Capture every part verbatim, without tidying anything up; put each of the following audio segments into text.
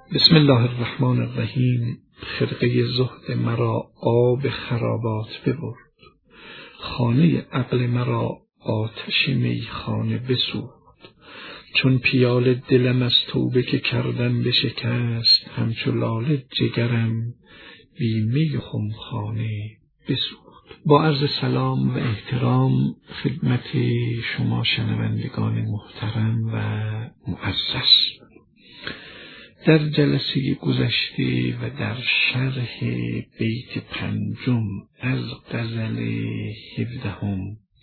بسم الله الرحمن الرحیم. خرقه زهد مرا آب خرابات ببرد، خانه عقل مرا آتش میخانه بسوخت. چون پیاله دلم از توبه که کردم بشکست، همچو لاله جگرم بی می و خمخانه بسوخت. با عرض سلام و احترام خدمت شما شنوندگان محترم و معزز، در جلسه گذشته و در شرح بیت پنجم از غزل هفدهم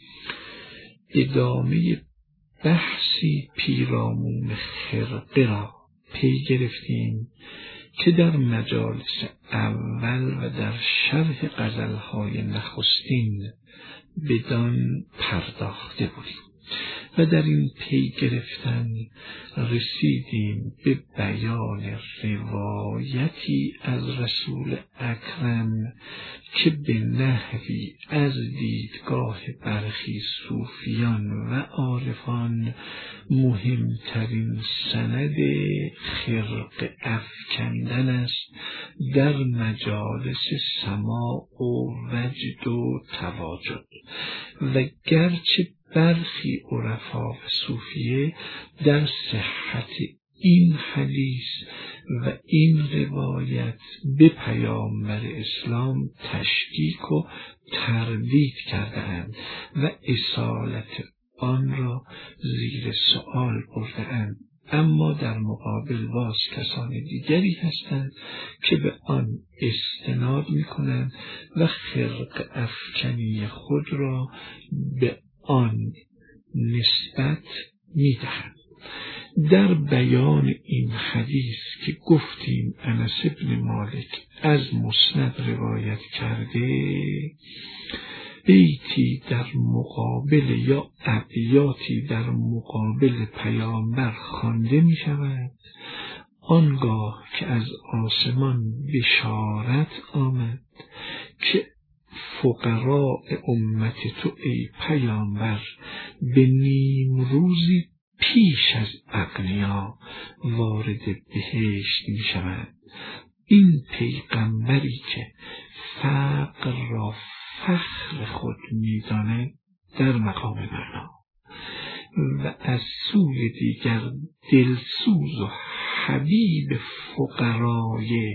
ادامه بحثی پیرامون خرقه را پی گرفتیم که در مجالس اول و در شرح غزلهای نخستین بدان پرداخته بودیم و در این پی گرفتن رسیدیم به بیان روایتی از رسول اکرم که به نحوی از دیدگاه برخی صوفیان و عارفان مهمترین سند خرقه افکندن است در مجالس سماع و وجد و تواجد، و گرچه برخی عرفا و صوفیه در صحت این حدیث و این روایت به پیامبر اسلام تشکیک و تردید کرده‌اند و اصالت آن را زیر سؤال برده‌اند، اما در مقابل باز کسان دیگری هستند که به آن استناد می‌کنند و خرقه افکنی خود را به آن نسبت می‌دهند. در بیان این حدیث که گفتیم انس بن مالک از مسند روایت کرده، بیتی در مقابل یا ابیاتی در مقابل پیامبر خوانده می شود. آنگاه که از آسمان بشارت آمد که فقراء امت تو ای پیامبر به نیم روزی پیش از اغنیا وارد بهشت می شود. این پیغمبری که فقر را فخر خود می داند در مقام معنا و از سوی دیگر دلسوز و حبیب فقرای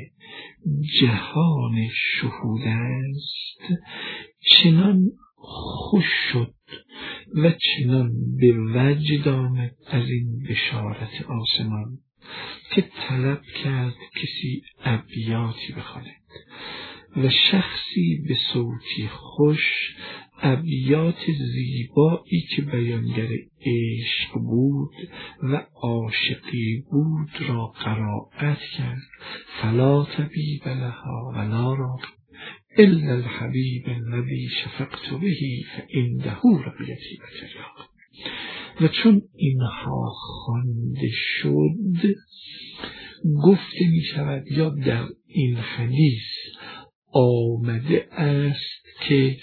جهان شهود است، چنان خوش شد و چنان به وجد آمد از این بشارت آسمان که طلب کرد کسی ابیاتی بخواند و شخصی به صوتی خوش ابیات زیبایی که بیانگر عشق بود و عاشقی بود را قرائت کرد. فلا طبیب لها ولا راقی الا الحبیب الذی شفقت به فعنده رقیتی و تریاق. و چون اینها خوانده شد گفته می شود یا در این حدیث آمده است که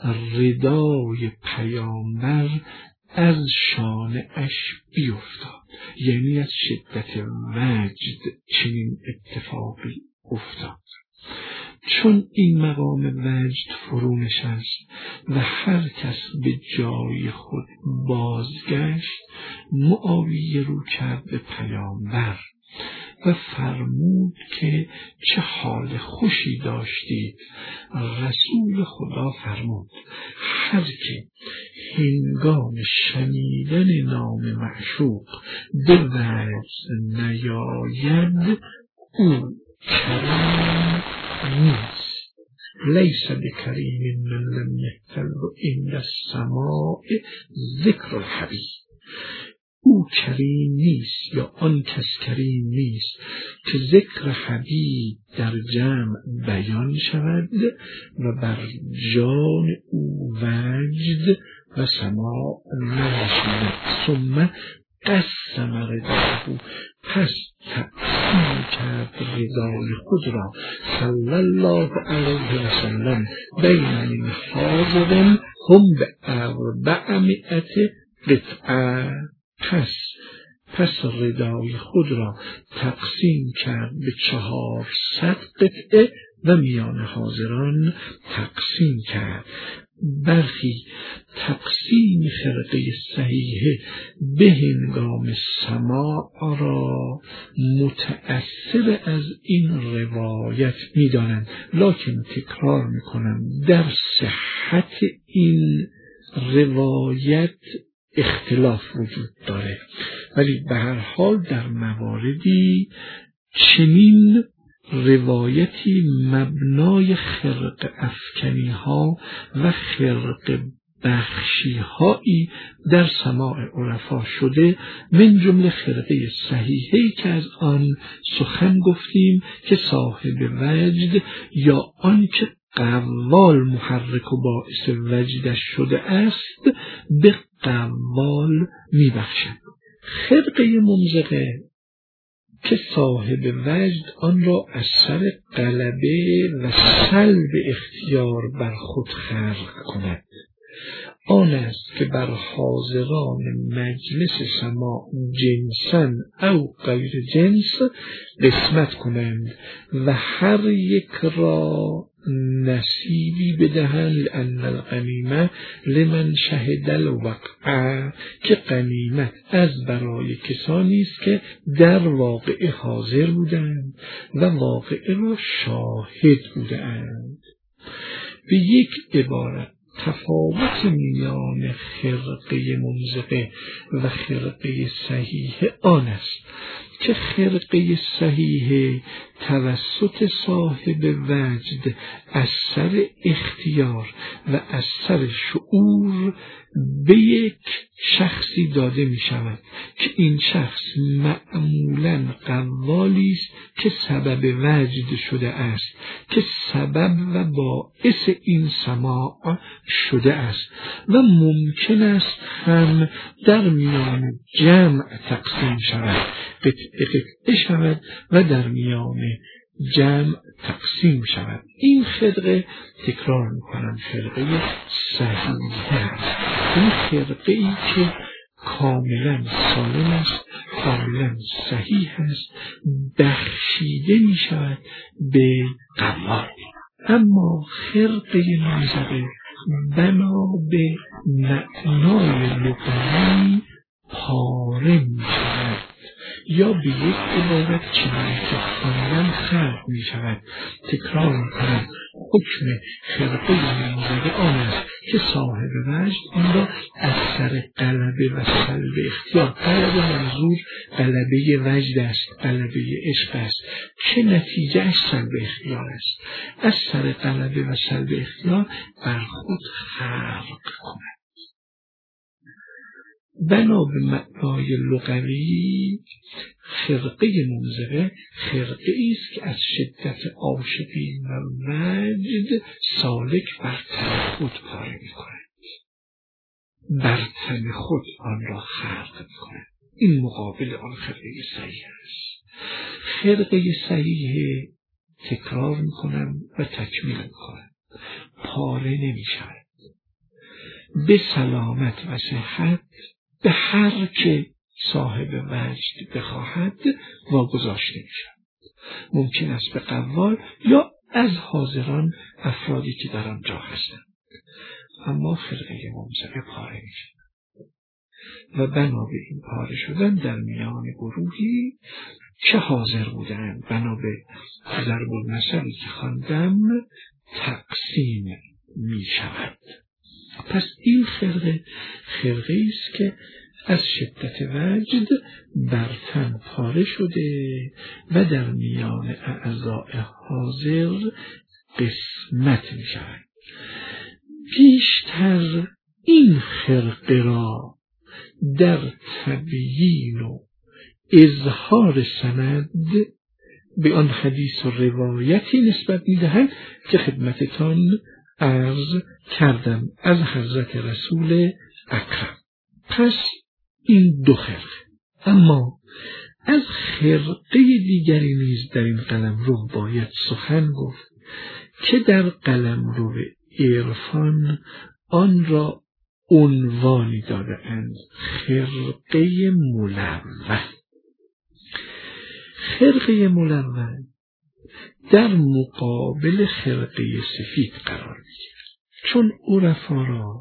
ردای پیامبر از شانه اش بیفتاد، یعنی از شدت وجد چنین اتفاقی افتاد. چون این مقام وجد فرو نشست و هر کس به جای خود بازگشت، معاویه رو کرد به پیامبر و فرمود که چه حال خوشی داشتید. رسول خدا فرمود هر که هنگام شنیدن نام معشوق به وجد نیاید او کریم نیست. لیس بکریم من لم یحتل عند السماع ذکر الحبیب. او کریم نیست یا آن کس کریم نیست که ذکر حبیب در جمع بیان شود و بر جان او وجد و سماع ننشیند. ثم قسم رداه، پس تقسیم کرد ردای خود را صلی الله علیه و سلم بین من حاضرین هم به اربعمائت قطعه. پس پس ردای خود را تقسیم کرد به چهارصد قطعه و میان حاضران تقسیم کرد. برخی تقسیم خرقه صحیحه به هنگام سماع را متأثر از این روایت می دانند، لکن تکرار می کنم در صحت این روایت اختلاف وجود داره، ولی به هر حال در مواردی چنین روایتی مبنای خرق افکنی ها و خرق بخشی هایی در سماع عرفا شده، من جمله خرقه صحیحه‌ای که از آن سخن گفتیم که صاحب وجد یا آن که قوال محرک و باعث وجدش شده است به قوال میبخشد. خرقه ممزقه که صاحب وجد آن را از سر غلبه و سلب اختیار بر خود خلق کند، آن است که بر حاضران مجلس سماع جنسن او غیر جنس قسمت کنند و هر یک را نصیبی بدهند، لأن الغنیمه لمن شهد الوقع، که غنیمت از برای کسانی است که در واقعه حاضر بودند و واقعه را شاهد بودند. به یک عبارت تفاوت میان خرقه ممزقه و خرقه صحیحه آن است که خرقه صحیحه توسط صاحب وجد از سر اختیار و از سر شعور به یک شخصی داده می شود که این شخص معمولاً قوالی است که سبب وجد شده است، که سبب و باعث این سماع شده است و ممکن است هم در میان جمع تقسیم شود، قطعه قطعه شود و در میان جمع تقسیم شود. این خرقه، تکرار میکنم، خرقه صحیحه است. این خرقه ای که کاملا سالم است، کاملا صحیح است، بخشیده می شود به قوال. اما خرقه ممزقه بنا به معنای لغوی پاره می شود، یا به یک عبارت چنین که خواندم خلق می شود. تکرار می کنم، حکم خرقه ممزقه آن است که صاحب وجد آن را از سر غلبه و سلب اختیار، غلبه منظور غلبه وجد است، غلبه عشق است که نتیجه از سلب اختیار است، از سر غلبه و سلب اختیار بر خود خلق کند. بنا به معنای لغوی خرقه ممزقه خرقه ایست که از شدت عاشقی و وجد سالک بر تن خود پاره می کند، بر تن خود آن را خلق می کند. این مقابل آن خرقه صحیح است. خرقه صحیح، تکرار می کنم و تکمیل می کنم، پاره نمی شود، به سلامت و صحت به هر که صاحب وجد بخواهد واگذاشته می شود. ممکن است به قوال یا از حاضران افرادی که در آنجا هستند، اما خرقه ممزقه پاره می شود و بنا به این پاره شدن در میان گروهی که حاضر بودند، بنا به ضرب المثلی که خواندم، تقسیم می شود. پس این خرقه خرقه است که از شدت وجد بر تن پاره شده و در میان اعضاء حاضر قسمت می شود. پیشتر این خرقه را در تبیین و اظهار سند به آن حدیث و روایتی نسبت می دهند که خدمتتان عرض کردم از حضرت رسول اکرم. پس این دو خرقه. اما از خرقه دیگری نیز در این قلمرو باید سخن گفت که در قلمرو عرفان آن را عنوانی داده‌اند خرقه ملون. خرقه ملون در مقابل خرقه سفید قرار می‌گیرد، چون عرفا را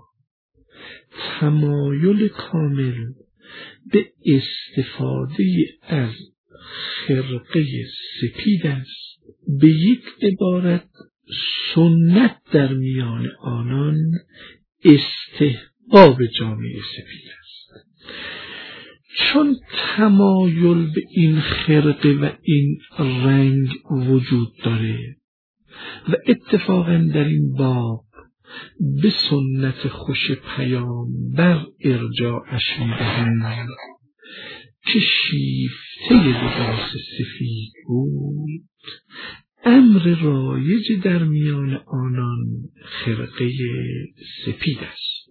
تمایل کامل به استفاده از خرقه سپید است. به یک عبارت سنت در میان آنان استحباب جامه سپید است. چون تمایل به این خرقه و این رنگ وجود داره و اتفاقا در این باب به سنت خوش پیامبر ارجاعش می‌دهند که شیفته لباس سفید بود، امر رایج در میان آنان خرقه سپید است.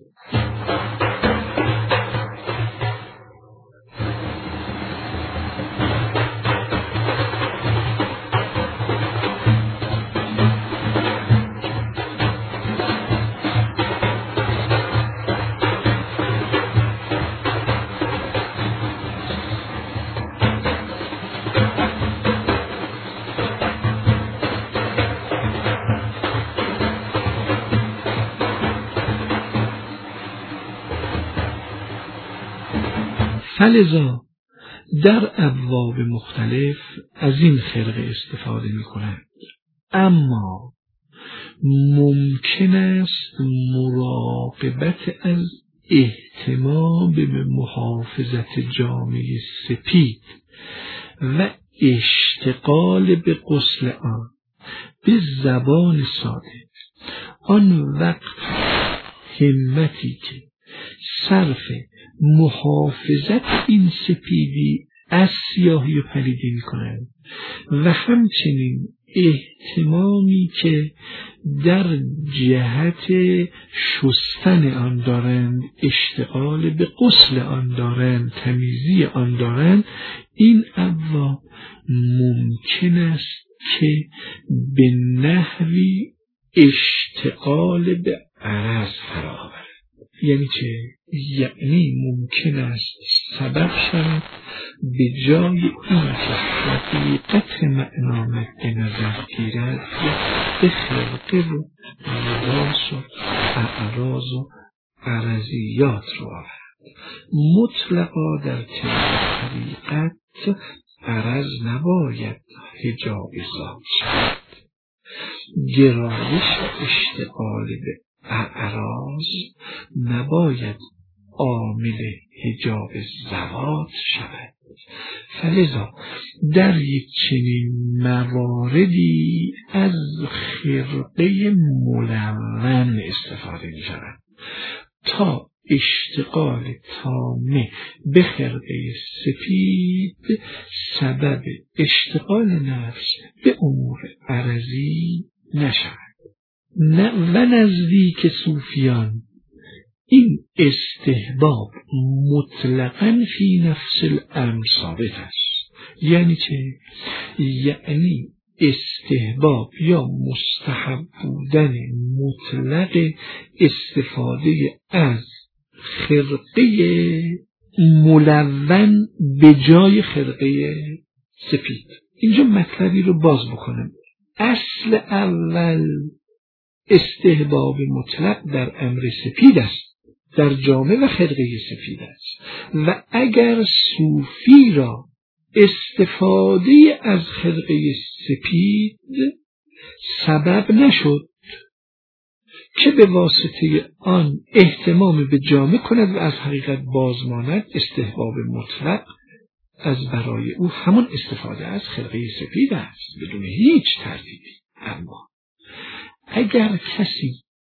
فلذا در ابواب مختلف از این خرقه استفاده می کنند، اما ممکن است مراقبت از اهتمام به محافظت جامه سپید و اشتغال به غسل آن به زبان ساده آن وقت همتی که صرف محافظت این سپیدی از سیاهی و پلیدی می کنند و همچنین اهتمامی که در جهت شستن آن دارند، اشتغال به غسل آن دارند، تمیزی آن دارند، این ابواب ممکن است که به نحوی اشتغال به عرض فراآورد. یعنی چه؟ یعنی ممکن است سبب شود به جای اینکه حقیقت معنا مد نظر گیرد به خرقه و لباس و اعراض و عرضیات رو آورد. مطلقا در چنین حقیقت عرض نباید حجاب ذات شود. گرایش و اشتغال به اعراض نباید عامل حجاب زوات شود. فلذا در یک چنین مواردی از خرقه ملون استفاده می شود تا اشتغال تامه به خرقه سپید سبب اشتغال نفس به امور عرضی نشود. و نزدیک صوفیان این استحباب مطلقاً فی نفس الامر ثابت است. یعنی چه؟ یعنی استحباب یا مستحب بودن مطلق استفاده از خرقه ملون به جای خرقه سپید. اینجا مطلبی رو باز بکنم. اصل اول استحباب مطلق در امر سپید است، در جامه و خرقه سپید است، و اگر صوفی را استفاده از خرقه سپید سبب نشد که به واسطه آن اهتمام به جامه کند و از حقیقت بازماند، استحباب مطلق از برای او همون استفاده از خرقه سپید است بدون هیچ تردیدی. اما اگر کسی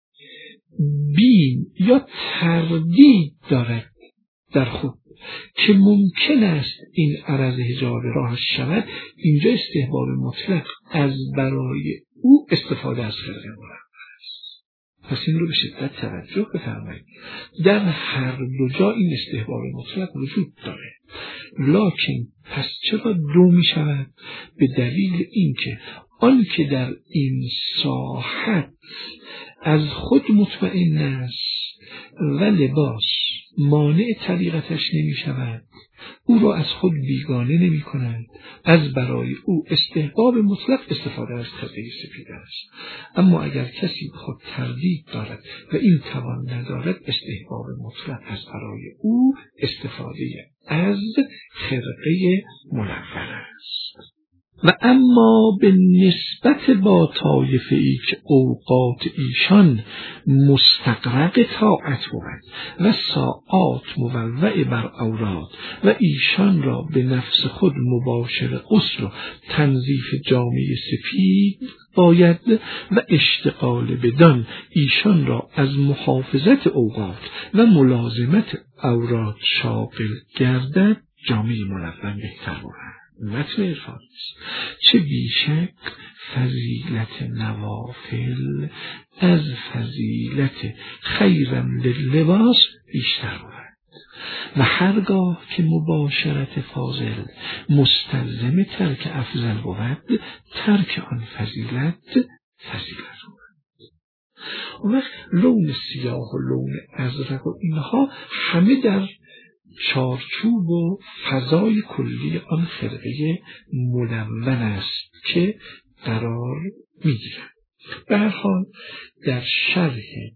بیم یا تردید دارد در خود که ممکن است این عرض حجاب راه شود، اینجا استحباب مطلق از برای او استفاده از خرقه ملون است. پس این رو به شدت توجه بفرمایید. در هر دو جا این استحباب مطلق وجود داره، لکن پس چرا دو می شود؟ به دلیل اینکه آن که در این ساحت از خود مطمئن است و لباس مانع طریقتش نمی شود، او را از خود بیگانه نمی کند، از برای او استحباب مطلق استفاده از خرقه سپید است. اما اگر کسی خود تردید دارد و این توان ندارد، استحباب مطلق از برای او استفاده از خرقه ملون است. و اما به نسبت با طایفه ای که اوقات ایشان مستغرق طاعت بود و ساعات مولع بر اوراد و ایشان را به نفس خود مباشر غسل و تنظیف جامه سپید باید و اشتغال بدان ایشان را از محافظت اوقات و ملازمت اوراد شاغل گردد، جامه ملون بهتر بود. متن عرفانی است. چه بیشک فضیلت نوافل از فضیلت خیرم للباس بیشتر بود و هرگاه که مباشرت فاضل مستلزم ترک افضل بود، ترک آن فضیلت فضیلت بود. و لون سیاه و لون ازرق و اینها همه در چارچوب و فضای کلی آن خرقه ملون است که قرار میگیرد. به هر حال در شرح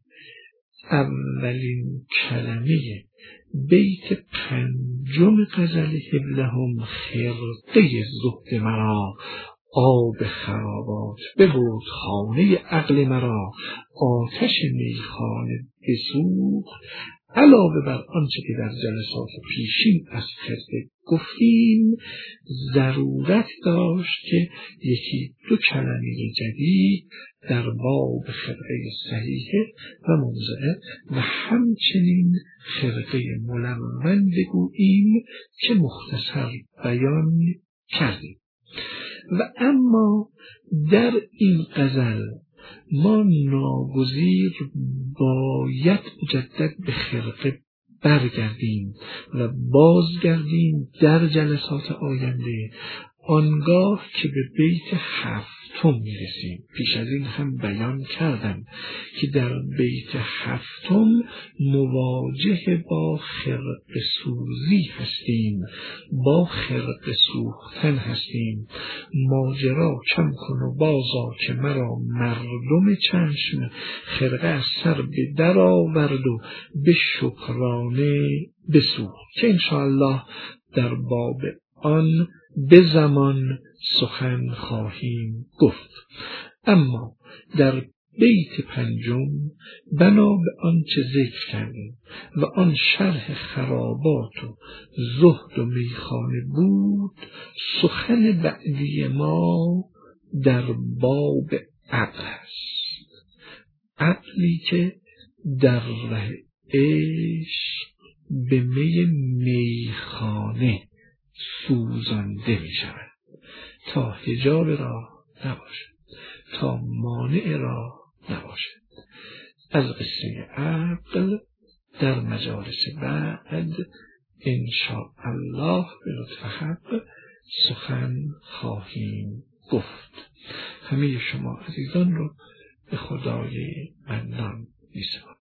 اولین کلمه بیت پنجم غزل هبلهم خرقه زهد مرا آب خرابات ببرد خانه عقل مرا، آتش میخانه بسوخت. علاوه بر آنچه که در جلسات پیشین از خرقه گفتیم، ضرورت داشت که یکی دو کلمه جدید در باب خرقه صحیحه و منزعه و همچنین خرقه ملون بگوییم که مختصر بیان کردیم. و اما در این غزل ما ناگزیر باید مجدد به خرقه برگردیم و بازگردیم در جلسات آینده، آنگاه که به بیت هفتم میرسیم. پیش از این هم بیان کردم که در بیت هفتم مواجه با خرقه سوزی هستیم، با خرقه سوختن هستیم. ماجرا کم کن و بازا که مرا مردم چشم، خرقه از سر به در آورد و به شکرانه بسوخت، که انشاءالله در باب آن به زمان سخن خواهیم گفت. اما در بیت پنجم بنا به آنچه ذکر کردیم و آن شرح خرابات و زهد و میخانه بود، سخن بعدی ما در باب عقل است. عقلی که در ره عشق به می میخانه سوزانده می شود تا حجاب راه نباشد، تا مانع راه نباشد. از قصه عقل در مجالس بعد انشاءالله به لطف حق سخن خواهیم گفت. همه شما عزیزان رو به خدای منان می سپارم.